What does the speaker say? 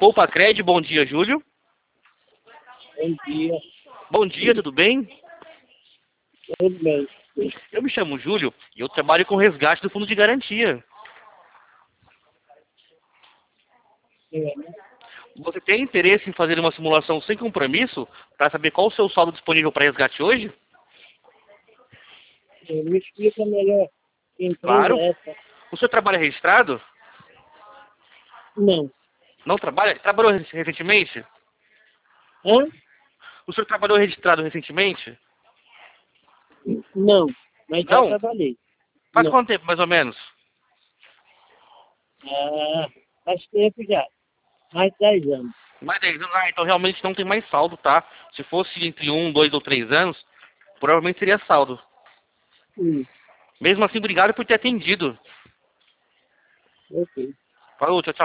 Poupa Cred, bom dia, Júlio. Bom dia, Bom dia, tudo bem? tudo bem? Eu me chamo Júlio e eu trabalho com resgate do fundo de garantia. É, Você tem interesse em fazer uma simulação sem compromisso para saber qual o seu saldo disponível para resgate hoje? Me explica melhor que empresa Claro. é essa? O senhor trabalha registrado? Não. Não trabalha? Trabalhou recentemente? Hã? O senhor trabalhou registrado recentemente? Não, mas já Não? trabalhei. Faz Não. quanto tempo, mais ou menos? Ah, faz tempo já. Mais de 10 anos. Mais 10 anos? Ah, então realmente não tem mais saldo, tá? Se fosse entre 2 ou 3 anos, provavelmente seria saldo. Hum, Mesmo assim, obrigado por ter atendido. ok. Falou, tchau, tchau.